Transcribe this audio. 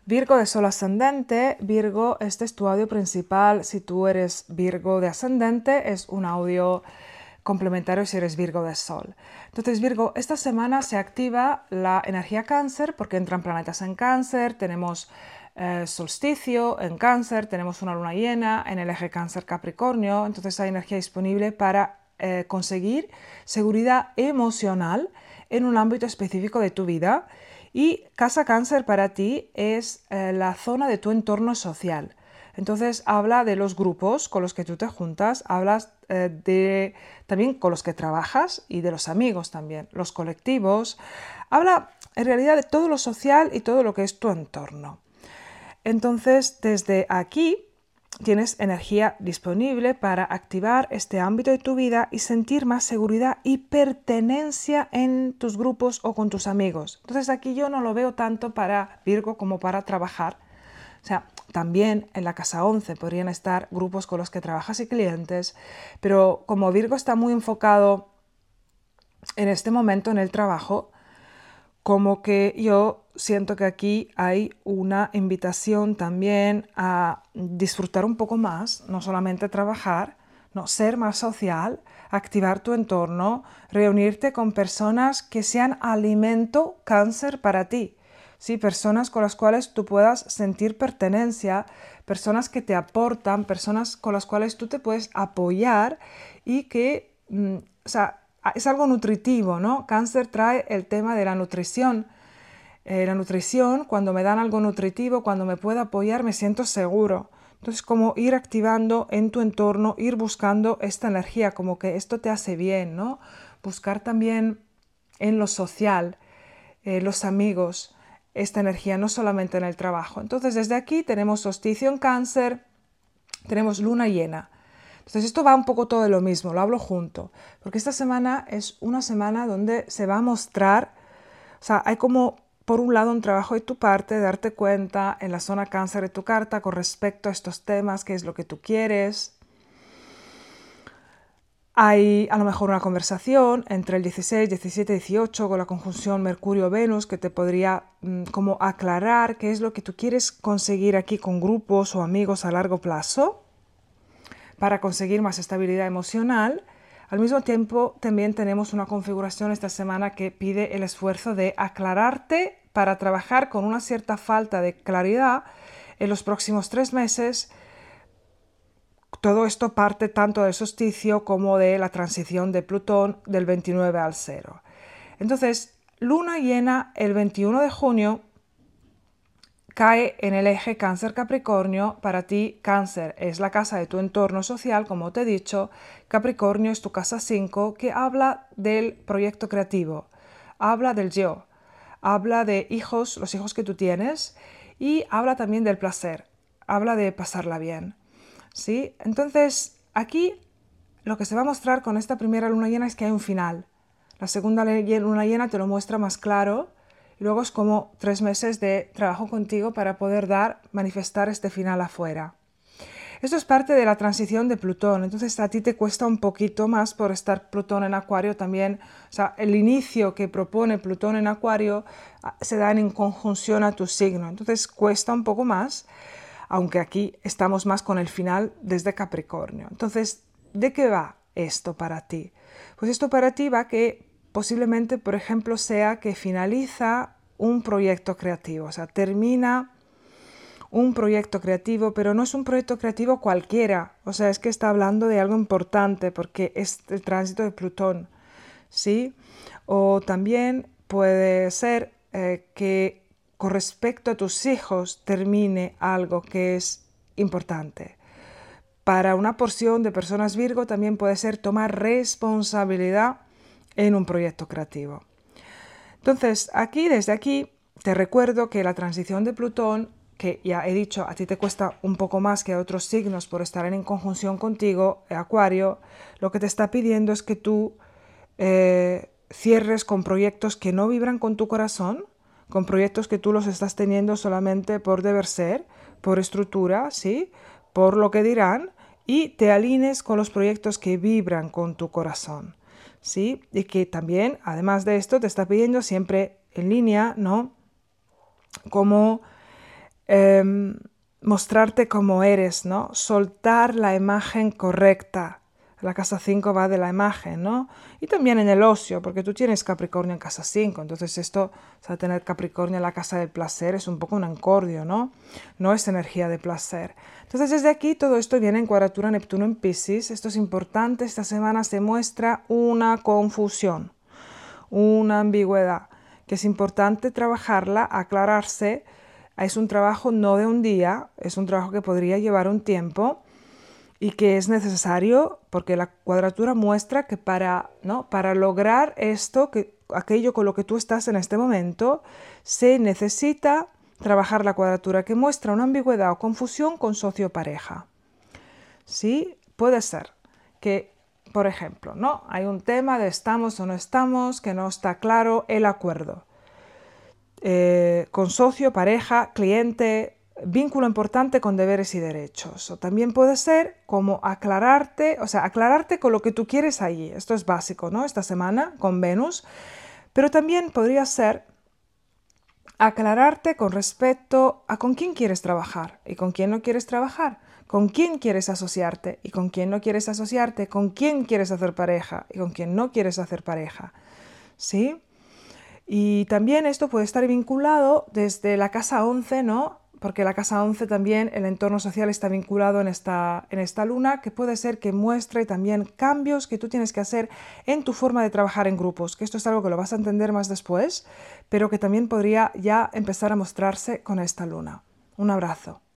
Virgo de Sol ascendente. Virgo, este es tu audio principal. Si tú eres Virgo de ascendente, es un audio complementario si eres Virgo de Sol. Entonces, Virgo, esta semana se activa la energía Cáncer porque entran planetas en Cáncer, tenemos solsticio en Cáncer, tenemos una luna llena en el eje Cáncer-Capricornio, entonces hay energía disponible para conseguir seguridad emocional en un ámbito específico de tu vida. Y Casa Cáncer para ti es la zona de tu entorno social. Entonces habla de los grupos con los que tú te juntas, hablas también con los que trabajas y de los amigos también, los colectivos. Habla en realidad de todo lo social y todo lo que es tu entorno. Entonces desde aquí tienes energía disponible para activar este ámbito de tu vida y sentir más seguridad y pertenencia en tus grupos o con tus amigos. Entonces aquí yo no lo veo tanto para Virgo como para trabajar. O sea, también en la casa 11 podrían estar grupos con los que trabajas y clientes, pero como Virgo está muy enfocado en este momento en el trabajo, como que yo siento que aquí hay una invitación también a disfrutar un poco más, no solamente trabajar, no, ser más social, activar tu entorno, reunirte con personas que sean alimento Cáncer para ti. ¿Sí? Personas con las cuales tú puedas sentir pertenencia, personas que te aportan, personas con las cuales tú te puedes apoyar y que, o sea, es algo nutritivo, ¿no? Cáncer trae el tema de la nutrición. La nutrición, cuando me dan algo nutritivo, cuando me puedo apoyar, me siento seguro. Entonces, como ir activando en tu entorno, ir buscando esta energía, como que esto te hace bien, ¿no? Buscar también en lo social, los amigos, esta energía, no solamente en el trabajo. Entonces, desde aquí tenemos solsticio en Cáncer, tenemos luna llena. Entonces esto va un poco todo de lo mismo, lo hablo junto, porque esta semana es una semana donde se va a mostrar, o sea, hay como por un lado un trabajo de tu parte, de darte cuenta en la zona Cáncer de tu carta con respecto a estos temas, qué es lo que tú quieres. Hay a lo mejor una conversación entre el 16, 17, 18 con la conjunción Mercurio-Venus que te podría como aclarar qué es lo que tú quieres conseguir aquí con grupos o amigos a largo plazo para conseguir más estabilidad emocional. Al mismo tiempo, también tenemos una configuración esta semana que pide el esfuerzo de aclararte para trabajar con una cierta falta de claridad en los próximos 3 meses. Todo esto parte tanto del solsticio como de la transición de Plutón del 29 al 0. Entonces, luna llena el 21 de junio cae en el eje Cáncer-Capricornio. Para ti, Cáncer es la casa de tu entorno social, como te he dicho. Capricornio es tu casa 5, que habla del proyecto creativo, habla del yo, habla de hijos, los hijos que tú tienes, y habla también del placer, habla de pasarla bien. ¿Sí? Entonces, aquí lo que se va a mostrar con esta primera luna llena es que hay un final. La segunda luna llena te lo muestra más claro. Y luego es como 3 meses de trabajo contigo para poder manifestar este final afuera. Esto es parte de la transición de Plutón, entonces a ti te cuesta un poquito más por estar Plutón en Acuario también. O sea, el inicio que propone Plutón en Acuario se da en conjunción a tu signo, entonces cuesta un poco más, aunque aquí estamos más con el final desde Capricornio. Entonces, ¿de qué va esto para ti? Pues esto para ti va que posiblemente, por ejemplo, sea que finaliza un proyecto creativo, o sea, termina un proyecto creativo, pero no es un proyecto creativo cualquiera, o sea, es que está hablando de algo importante porque es el tránsito de Plutón, ¿sí? O también puede ser que con respecto a tus hijos termine algo que es importante. Para una porción de personas Virgo también puede ser tomar responsabilidad en un proyecto creativo. Entonces, desde aquí, te recuerdo que la transición de Plutón, que ya he dicho, a ti te cuesta un poco más que a otros signos por estar en conjunción contigo, Acuario, lo que te está pidiendo es que tú cierres con proyectos que no vibran con tu corazón, con proyectos que tú los estás teniendo solamente por deber ser, por estructura, ¿sí? Por lo que dirán, y te alines con los proyectos que vibran con tu corazón, ¿sí? Y que también, además de esto, te está pidiendo siempre en línea, ¿no? Como mostrarte como eres, ¿no? Soltar la imagen correcta. La casa 5 va de la imagen, ¿no? Y también en el ocio, porque tú tienes Capricornio en casa 5, entonces esto, o sea, tener Capricornio en la casa del placer es un poco un encordio, ¿no? No es energía de placer. Entonces desde aquí todo esto viene en cuadratura Neptuno en Piscis. Esto es importante, esta semana se muestra una confusión, una ambigüedad, que es importante trabajarla, aclararse. Es un trabajo no de un día, es un trabajo que podría llevar un tiempo, y que es necesario porque la cuadratura muestra que para lograr esto, aquello con lo que tú estás en este momento, se necesita trabajar la cuadratura que muestra una ambigüedad o confusión con socio o pareja. ¿Sí? Puede ser que, por ejemplo, ¿no? Hay un tema de estamos o no estamos, que no está claro el acuerdo. Con socio, pareja, cliente, vínculo importante con deberes y derechos. O también puede ser como aclararte, o sea, aclararte con lo que tú quieres allí. Esto es básico, ¿no? Esta semana con Venus. Pero también podría ser aclararte con respecto a con quién quieres trabajar y con quién no quieres trabajar, con quién quieres asociarte y con quién no quieres asociarte, con quién quieres hacer pareja y con quién no quieres hacer pareja. ¿Sí? Y también esto puede estar vinculado desde la casa 11, ¿no? Porque la casa 11 también, el entorno social está vinculado en esta luna, que puede ser que muestre también cambios que tú tienes que hacer en tu forma de trabajar en grupos, que esto es algo que lo vas a entender más después, pero que también podría ya empezar a mostrarse con esta luna. Un abrazo.